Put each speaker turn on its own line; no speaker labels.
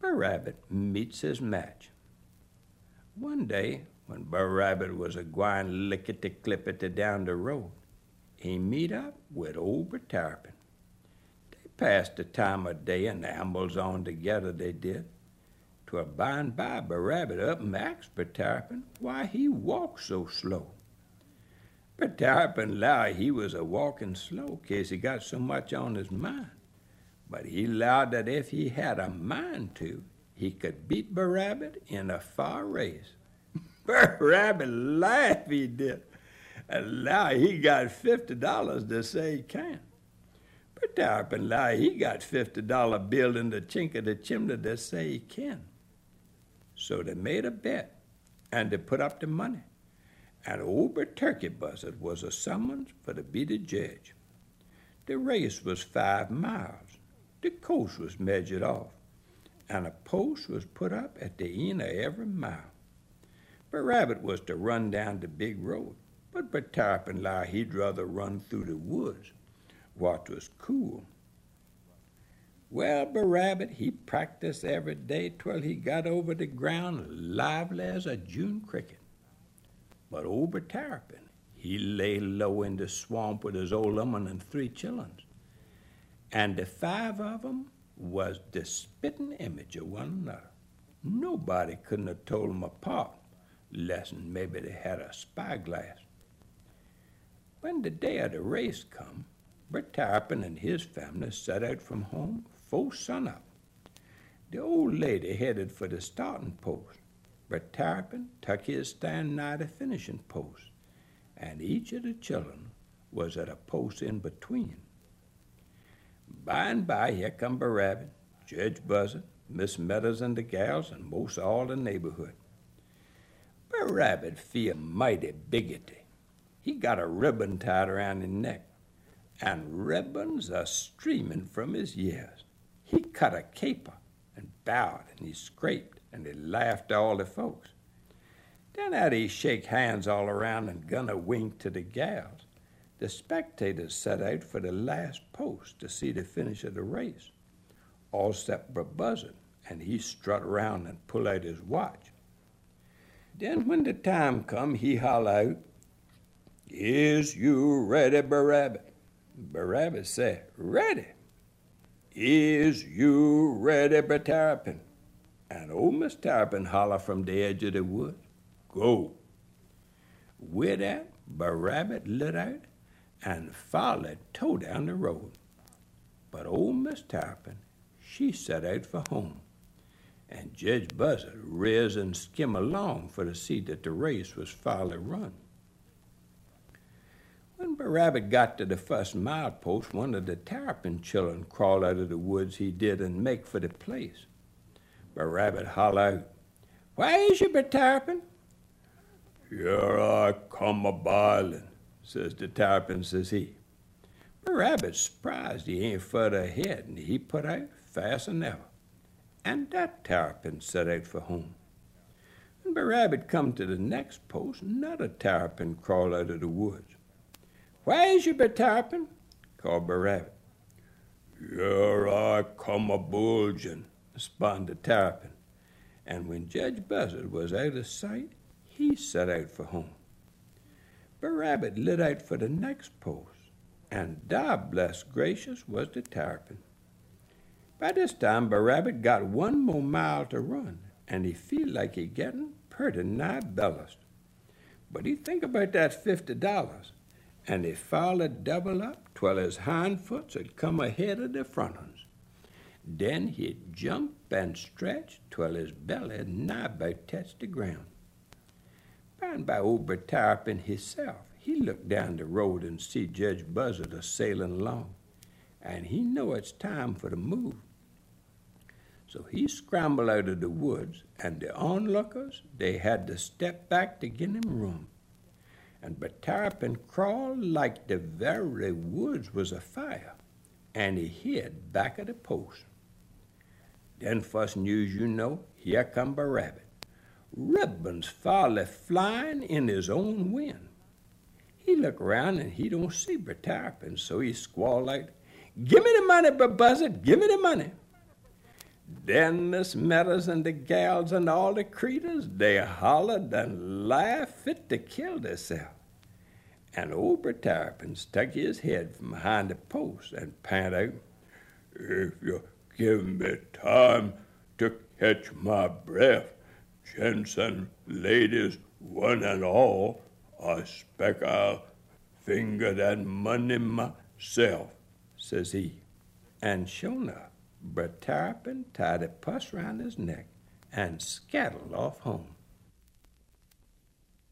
Brer Rabbit meets his match. One day, when Brer Rabbit was a-gwine lickety-clippety down the road, he meet up with old Brer Tarrypin. They passed the time of day and ambles on together, they did. 'Twere by and by Brer Rabbit up and asked Brer Tarrypin why he walked so slow. Brer Tarrypin 'lowed he was a-walking slow 'case he got so much on his mind. But he 'lowed that if he had a mind to, he could beat Brer Rabbit in a fair race. Brer Rabbit laughed, he did, and 'lowed he got $50 to say he can. Brer Tarrypin 'lowed he got $50 bill in the chink of the chimney to say he can. So they made a bet, and they put up the money. And old Brer Turkey Buzzard was a summons for to be the judge. The race was 5 miles. The course was measured off, and a post was put up at the end of every mile. Brer Rabbit was to run down the big road, but Brer Tarrypin 'lowed he'd rather run through the woods, what was cool. Well, Brer Rabbit, he practiced every day till he got over the ground lively as a June cricket. But old Brer Tarrypin, he lay low in the swamp with his old 'oman and 3 chillens, and the 5 of 'em was the spitting image of one another. Nobody couldn't have told 'em apart, less'n maybe they had a spyglass. When the day of the race come, Brer Tarrypin and his family set out from home 'fore sunup. The old lady headed for the starting post. Brer Tarrypin took his stand nigh the finishing post, and each of the children was at a post in between. By and by, here come Brer Rabbit, Judge Buzzard, Miss Meadows and the gals, and most all the neighborhood. Brer Rabbit feel mighty biggity. He got a ribbon tied around his neck, and ribbons are streaming from his ears. He cut a caper and bowed, and he scraped, and he laughed at all the folks. Then after he shake hands all around and gonna wink to the gals, the spectators set out for the last post to see the finish of the race, all except Brer Buzzard, and he strut around and pull out his watch. Then when the time come, he holler out, "Is you ready, Brer Rabbit?" Brer Rabbit say, "Ready." "Is you ready, Brer Tarrypin?" And old Miss Tarrypin holler from the edge of the woods, "Go." With that, Brer Rabbit lit out and followed toe down the road. But old Miss Tarrypin, she set out for home, and Judge Buzzard riz and skim along for to see that the race was fairly run. When Brer Rabbit got to the first mile post, one of the Tarrypin children crawled out of the woods, he did, and make for the place. Brer Rabbit holler out, "Where is you, Brer Tarrypin?" "Here I come a-bilin'," says the Tarrypin, says he. Brer Rabbit's surprised he ain't further ahead, and he put out faster than ever. And that Tarrypin set out for home. When Brer Rabbit come to the next post, another Tarrypin crawled out of the woods. "Where is you, Brer Tarrypin?" called Brer Rabbit. "Here I come a-bulgin'," responded Tarrypin. And when Judge Buzzard was out of sight, he set out for home. Brer Rabbit lit out for the next post, and thar, bless gracious, was the Tarrypin. By this time, Brer Rabbit got 1 more mile to run, and he feel like he getting pretty nigh bellust. But he think about that $50, and he followed double up twell his hind foots had come ahead of the front ones. Then he'd jump and stretch twell his belly nigh about touched the ground. By and by, old Brer Tarrypin himself, he looked down the road and see Judge Buzzard a-sailing along, and he know it's time for the move. So he scrambled out of the woods, and the onlookers, they had to step back to give him room. And Brer Tarrypin crawled like the very woods was afire, and he hid back of the post. Then first news you know, here come Brer Rabbit, ribbons fairly flying in his own wind. He look around and he don't see Brer Tarrypin, so he squalled out, "Give me the money, Brer Buzzard, give me the money." Then the Smetters and the gals and all the creeters, they hollered and laughed fit to kill theirself. And Old Terrapin stuck his head from behind the post and panted out, "If you give me time to catch my breath, gents and ladies, one and all, I spec I'll finger that money myself," says he. And sure enough, Br'er Terrapin tied a puss round his neck and scuttled off home.